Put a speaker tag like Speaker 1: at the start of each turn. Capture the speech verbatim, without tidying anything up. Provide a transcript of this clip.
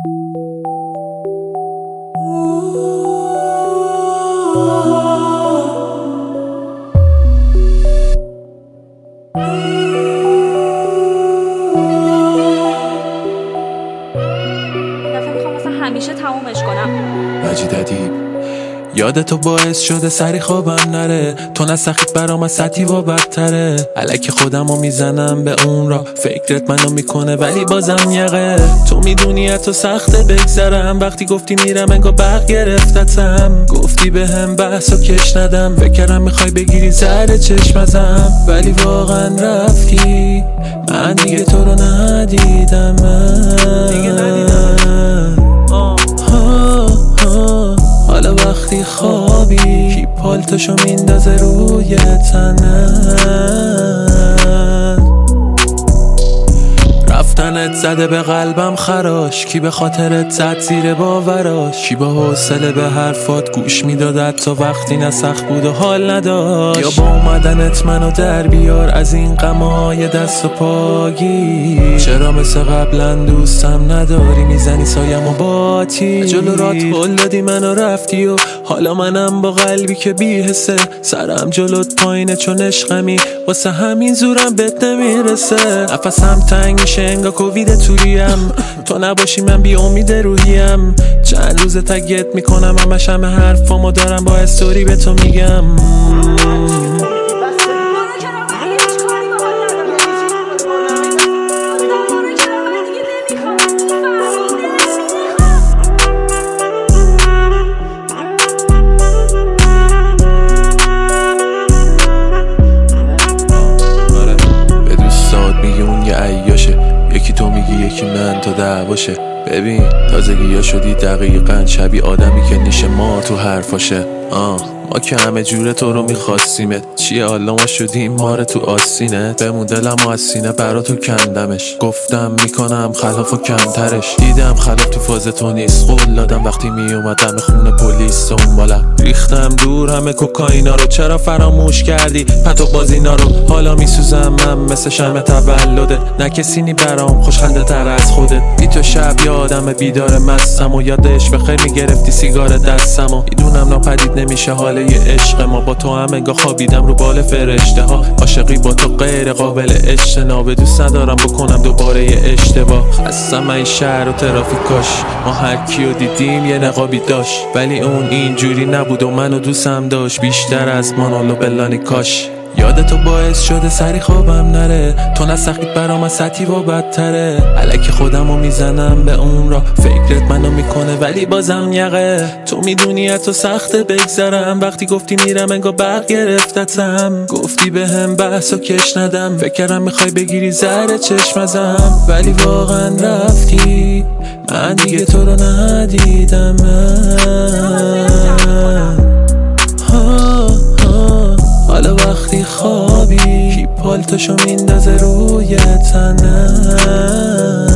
Speaker 1: همیشه تمومش کنم.
Speaker 2: مجید ادیب. یادتو باعث شده سری خوابم نره، تو نسخیت برام از سطحی و بدتره. الکی خودمو میزنم به اون را، فکرت منو میکنه ولی بازم یقه. تو میدونی تو سخته بگذرم، وقتی گفتی میرم انگار برق گرفتتم. گفتی به هم بحث و کش ندم، فکرم میخوای بگیری زهر چشم ازم. ولی واقعا رفتی، من دیگه تو رو ندیدم. من دیگه ندیدم. حالا وقتی خوابی کی پالتشو میندازه روی تنت. رفتنت زده به قلبم خراش، کی به خاطرت زد زیر باوراش. کی با حوصله به حرفات گوش میداد تا وقتی نسخ بود و حال نداشت. یا با اومدنت منو در بیار از این غمای دست و پاگی. چرا مثل قبلا دوستم نداری، میزنی سایم و باتی. جلو رات هل دادی منو رفتی و حالا منم با قلبی که بی حسه. سرم جلوت پایینه چون عشقمی، واسه همین زورم بهت نمیرسه. نفسم تنگ میشه انگار کووید توریم، تو نباشی من بی امید روحیم. چند روز تگت میکنم همش همه حرفامو دارم با استوری به تو میگم. یکی تو میگی یکی من تا دعواشه. ببین تازگی ها شدی دقیقاً شبیه آدمی که نیشه ما تو حرفاشه. آه ما که همه جوره تو رو میخواستیمت، چیه حالا ما شدیم ماره تو آستینت. بمون دلم و از سینه برا تو کندمش، گفتم میکنم خلاف و کمترش. دیدم خلاف تو فاز تو نیست، قول دادم وقتی میومدم خونه پلیس دنبالم. ریختم دور همه کوکائینا رو، چرا فراموش کردی پتو بازینا رو. حالا میسوزم من مثل شمع تولدت، نه کسی نی برام خوشخنده تر از خودت. بی تو شب یادم بیدار مستم و یادش بخیر میگرفتی سیگار دستم. و میدونم ناپدید نمیشه حال یه عشق ما، با تو هم انگار خوابیدم رو بال فرشته ها. عاشقی با تو غیر قابل اجتنابه، دوست ندارم بکنم دوباره یه اشتباه. خستم این شهر و ترافیکاش، ما هر کیو دیدیم یه نقابی داشت. ولی اون اینجوری نبود و منو دوستم داشت بیشتر از مانولو بلانی کاش. یادتو باعث شده سری خوابم نره، تو نسخیت برام از سطحی و بدتره. الکی خودمو میزنم به اون را، فکرت منو میکنه ولی بازم یقه. تو میدونی تو سخته بگذرم، وقتی گفتی میرم انگار برق گرفتتم. گفتی به هم بحث و کش ندم، فکرم میخوای بگیری زهر چشم ازم. ولی واقعا رفتی، من دیگه تو رو ندیدم. حالا وقتی خوابی کی پالتشو میندازه روی تنت.